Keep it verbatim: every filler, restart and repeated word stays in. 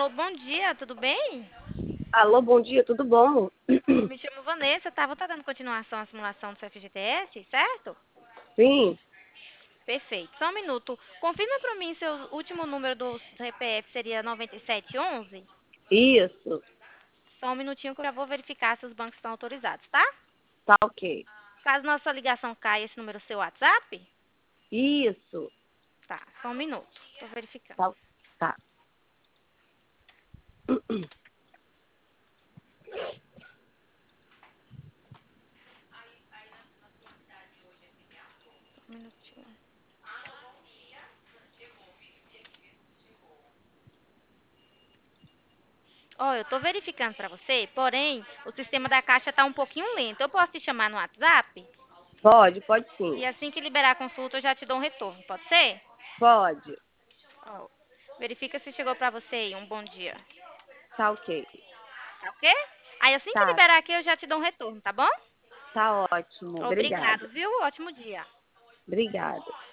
Alô, bom dia, tudo bem? Alô, bom dia, tudo bom? Eu me chamo Vanessa, tá? Vou estar dando continuação à simulação do seu F G T S, certo? Sim, Perfeito. Só um minuto. Confirma para mim se o último número do C P F seria noventa e sete onze. isso, Só um minutinho que eu já vou verificar se os bancos estão autorizados, tá? tá ok. Caso nossa ligação caia, esse número é o seu WhatsApp? Isso, Tá, só um minuto. Tô verificando. tá, tá. Só um minutinho. Ó, eu tô verificando para você, porém, o sistema da Caixa tá um pouquinho lento. Eu posso te chamar no WhatsApp? Pode, pode sim, E assim que liberar a consulta, eu já te dou um retorno. Pode ser? pode, Ó, verifica se chegou pra você aí. Um bom dia. tá ok. Tá ok? Aí assim que Tá, liberar aqui, eu já te dou um retorno, tá bom? tá ótimo, Obrigado, obrigada, viu? Ótimo dia. obrigada.